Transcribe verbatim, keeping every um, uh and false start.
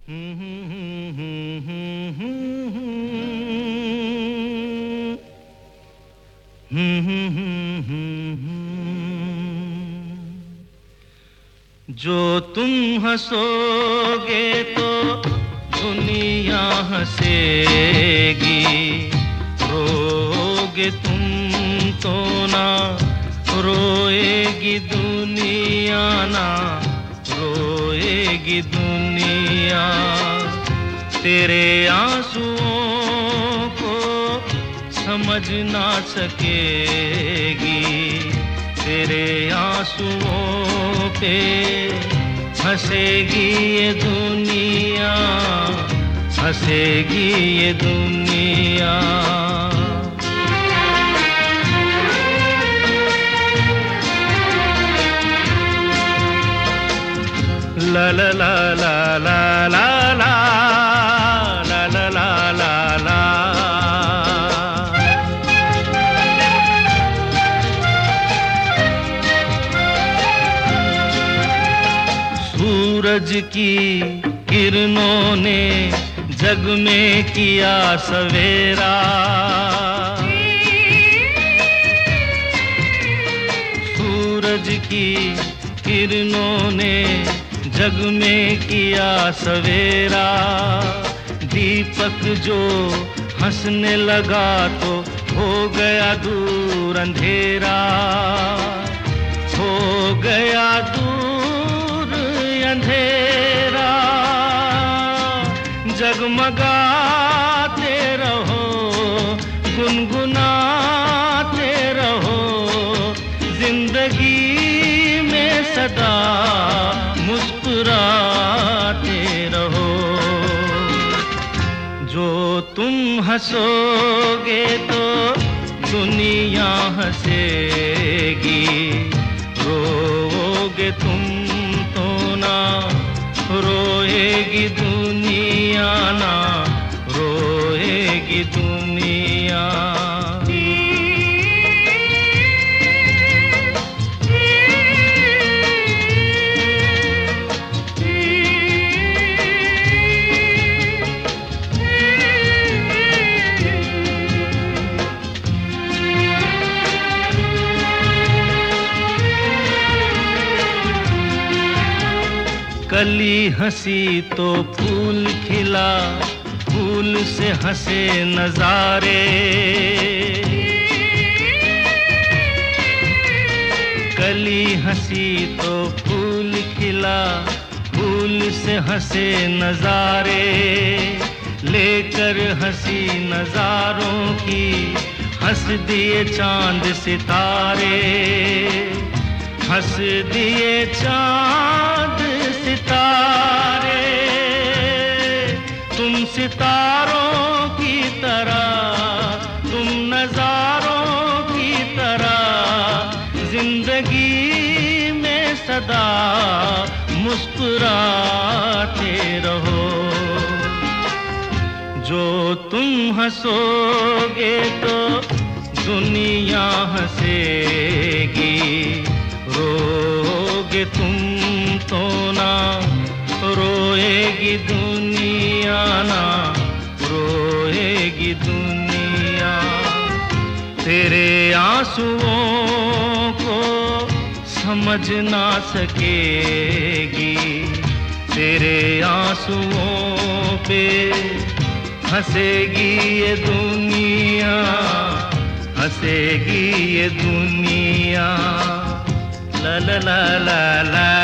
जो तुम हंसोगे तो दुनिया हंसेगी, रोगे तुम तो ना रोएगी दुनिया, ना रोएगी दुनिया। तेरे आंसुओं को समझ ना सकेगी, तेरे आंसुओं पे हंसेगी ये दुनिया, हंसेगी ये दुनिया। ला ला ला ला ला ला ला ला ला ला ला ला। सूरज की किरणों ने जग में किया सवेरा, सूरज की किरणों ने जग में किया सवेरा। दीपक जो हंसने लगा तो हो गया दूर अंधेरा, हो गया दूर अंधेरा। जगमगाते रहो, गुनगुनाते रहो, जिंदगी में सदा मुस्कुराते रहो। जो तुम हंसोगे तो दुनिया हंसेगी, रोओगे तुम तो ना रोएगी दुनिया, ना रोएगी दुनिया। कली हंसी तो फूल खिला, फूल से हंसे नजारे। कली हंसी तो फूल खिला, फूल से हंसे नजारे। लेकर हंसी नजारों की हंस दिए चांद सितारे, हंस दिए चांद सितारे। तुम सितारों की तरह, तुम नजारों की तरह जिंदगी में सदा मुस्कुराते रहो। जो तुम हंसोगे तो दुनिया हंसेगी, रोगे तुम तो ना रोएगी दुनिया, ना रोएगी दुनिया। तेरे आंसुओं को समझ ना सकेगी, तेरे आंसुओं पे हंसेगी ये दुनिया, हंसेगी ये दुनिया। ला ला ला ला ला।